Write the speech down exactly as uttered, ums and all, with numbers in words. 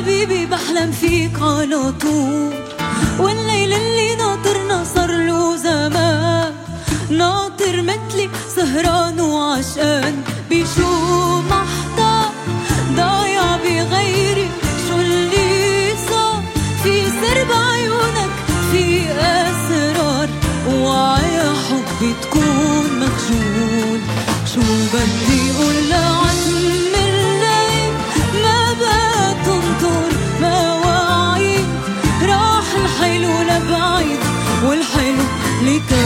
حبيبي بحلم فيك على طول، والليل اللي ناطرنا صار له زمان، ناطر مثلي سهران وعشقان، بشو محتار ضايع بغيري، شو اللي صار؟ في سر بعيونك، في أسرار، وعيا حبي تكون مخجول. شو بدي قول لعتم الليل ما بقى تنطر مواعيد، راح الحلو لبعيد والحلو اللي كان